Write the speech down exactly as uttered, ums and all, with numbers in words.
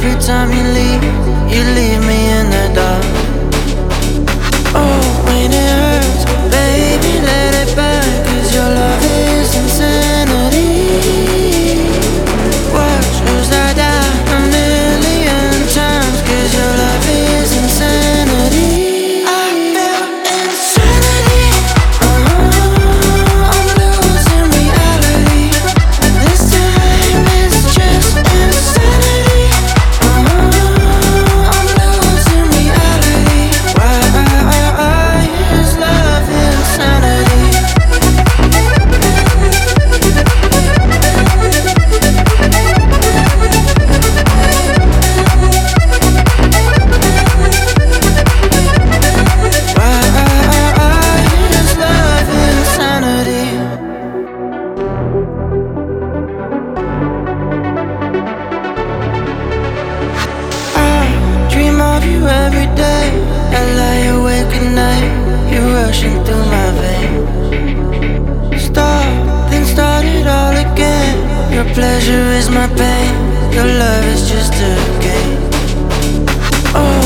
every time you leave, you leave me in the dark. Oh, when it hurts, baby, let it burn, 'cause your love is insanity. Watch as I die a million times, 'cause your love is insanity. I feel insanity. Uh-huh, I'm losing reality. This time it's just insanity. Uh-huh, I'm losing reality. Why is love insanity? Every day, I lie awake at night. You're rushing through my veins. Stop, then start it all again. Your pleasure is my pain. Your love is just a game. Oh.